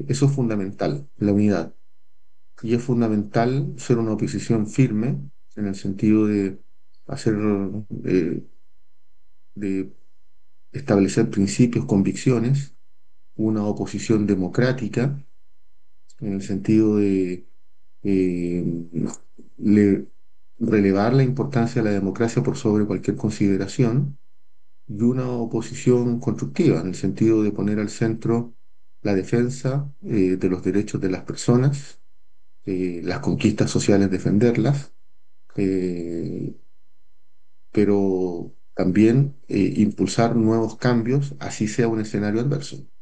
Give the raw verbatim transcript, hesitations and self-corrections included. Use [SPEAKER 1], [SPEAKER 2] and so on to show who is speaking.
[SPEAKER 1] Eso es fundamental, la unidad. Y es fundamental ser una oposición firme en el sentido de hacer, eh, de establecer principios, convicciones, una oposición democrática en el sentido de eh, le- relevar la importancia de la democracia por sobre cualquier consideración y una oposición constructiva en el sentido de poner al centro la defensa eh, de los derechos de las personas, eh, las conquistas sociales, defenderlas, eh, pero también eh, impulsar nuevos cambios, así sea un escenario adverso.